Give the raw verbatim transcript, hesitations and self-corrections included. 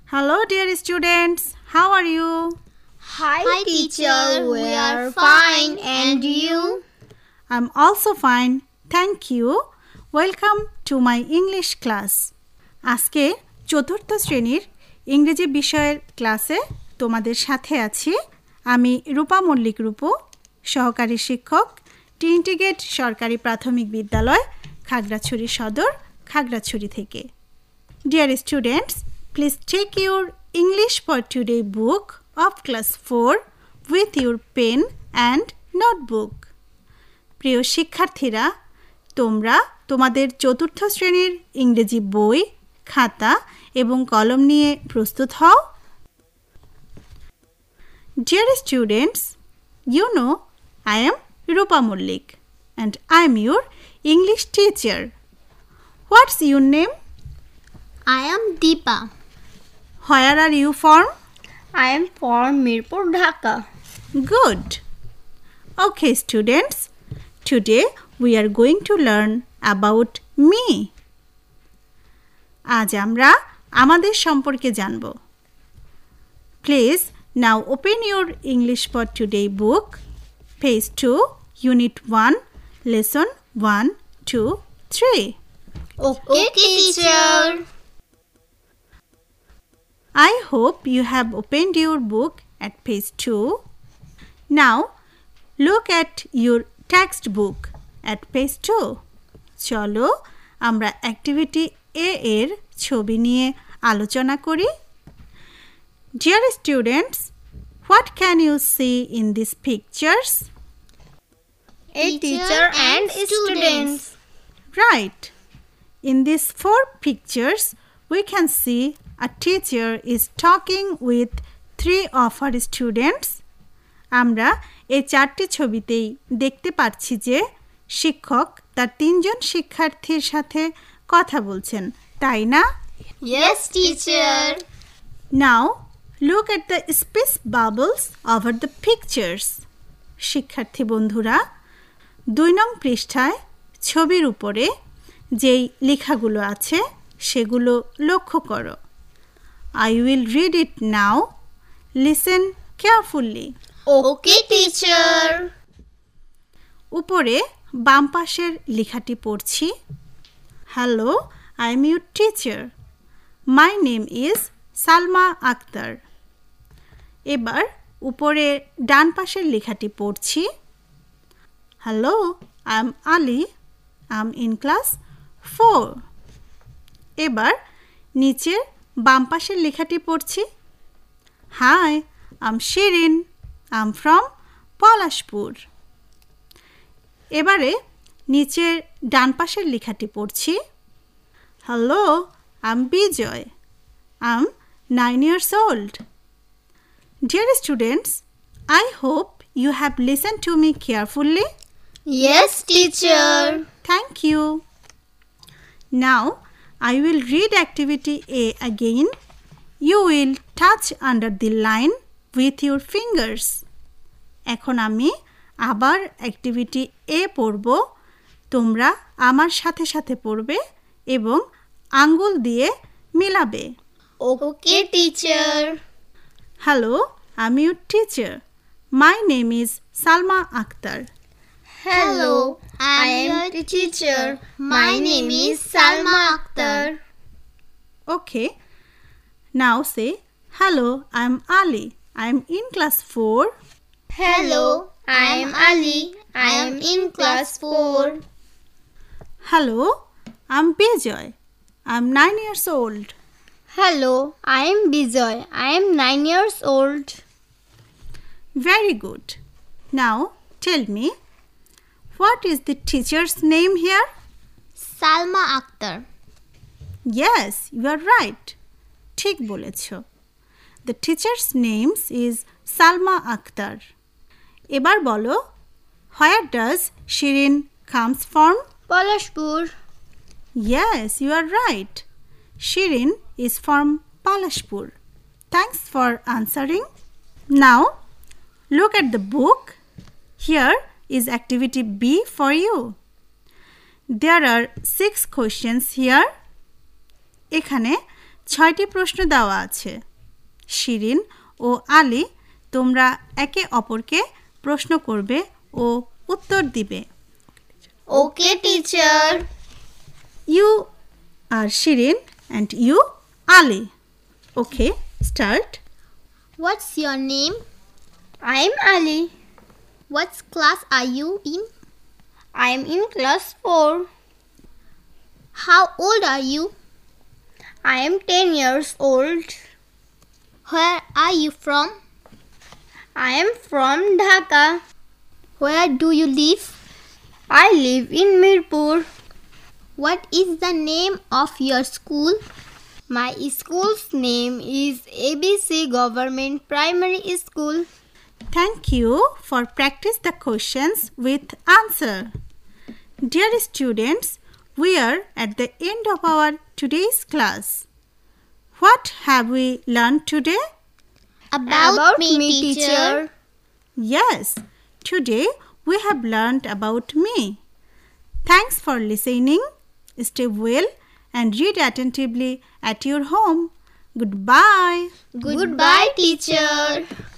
Hello, dear students. How are you? Hi, Hi teacher. We are fine. And you? I'm also fine. Thank you. Welcome to my English class. আজকে চতুর্থ শ্রেণীর ইংরেজি বিষয়ের ক্লাসে তোমাদের সাথে আছি আমি রূপা মল্লিক রূপু, সহকারী শিক্ষক, ট্রিনিটি গেট সরকারি প্রাথমিক বিদ্যালয়, খাগড়াছড়ি সদর, খাগড়াছড়ি থেকে। Dear students, please take your English for Today book of class four with your pen and notebook. প্রিয় শিক্ষার্থীরা, তোমরা তোমাদের চতুর্থ শ্রেণীর ইংরেজি বই, খাতা এবং কলম নিয়ে প্রস্তুত হও। Dear students, you know I am Rupa Mullik and I am your English teacher. What's your name? I am Deepa. Where are you from? I am from Mirpur, Dhaka. Good. Okay, students. Today we are going to learn about me. আজ আমরা আমাদের সম্পর্কে জানব। Please now open your English for Today book, page two, unit one, lesson one, two, three. Okay, teacher. I hope you have opened your book at page two. Now, look at your textbook at page two. চলো আমরা activity A এর ছবি নিয়ে আলোচনা করি। Dear students, what can you see in these pictures? A teacher and students. Right. In these four pictures, we can see a teacher is talking with three of her students. আমরা এই চারটি ছবিতেই দেখতে পাচ্ছি যে শিক্ষক তার তিনজন শিক্ষার্থীর সাথে কথা বলছেন, তাই না? Yes, teacher. Now, look at the space bubbles over the pictures. শিক্ষার্থী বন্ধুরা, দুই নং পৃষ্ঠায় ছবির উপরে যেই লেখাগুলো আছে সেগুলো লক্ষ্য করো। I will read it now. Listen carefully. Okay, teacher. উপরে বাম পাশের লেখাটি পড়ছি। Hello, I am your teacher. My name is Salma Akhtar. এবার উপরে ডান পাশের লেখাটি পড়ছি। Hello, I am Ali. I am in class four. এবার নিচের বাম পাশের লেখাটি পড়ছি। Hi, I'm Shirin. I'm from Palashpur. এবারে নিচের ডান পাশের লেখাটি পড়ছি। Hello, I'm Bijoy. I'm nine years old. Dear students, I hope you have listened to me carefully. Yes, teacher. Thank you. Now, I will read activity A again. You will touch under the line with your fingers. এখন আমি আবার activity A পড়ব। তোমরা আমার সাথে সাথে পড়বে এবং আঙ্গুল দিয়ে মেলাবে। Okay, teacher. Hello, I'm your teacher. My name is Salma Akhtar. Hello, I am the teacher. My name is Salma Akhtar. Okay. Now say, hello, I'm Ali. I'm in class four. Hello, I am Ali. I am in class four. Hello, I'm Bijoy. I'm nine years old. Hello, I am Bijoy. I am nine years old. Very good. Now tell me, what is the teacher's name here? Salma Akhtar. Yes, you are right. ঠিক বলেছো। The teacher's name is Salma Akhtar. এবার বলো, where does Shirin comes from? Palashpur. Yes, you are right. Shirin is from Palashpur. Thanks for answering. Now, look at the book. Here is activity B for you. There are six questions here. এখানে ছয়টি প্রশ্ন দেওয়া আছে। শিরিন ও আলী তোমরা একে অপরকে প্রশ্ন করবে ও উত্তর দিবে। Okay, teacher. You are Shirin and you Ali. Okay, start. What's your name? I'm Ali. What class are you in? I'm in class four. How old are you? I am ten years old. Where are you from? I am from Dhaka. Where do you live? I live in Mirpur. What is the name of your school? My school's name is A B C Government Primary School. Thank you for practice the questions with answer. Dear students, we are at the end of our today's class. What have we learned today? About, About me, teacher. Yes, today we have learned about me. Thanks for listening. Stay well and read attentively at your home. Goodbye. Goodbye, teacher.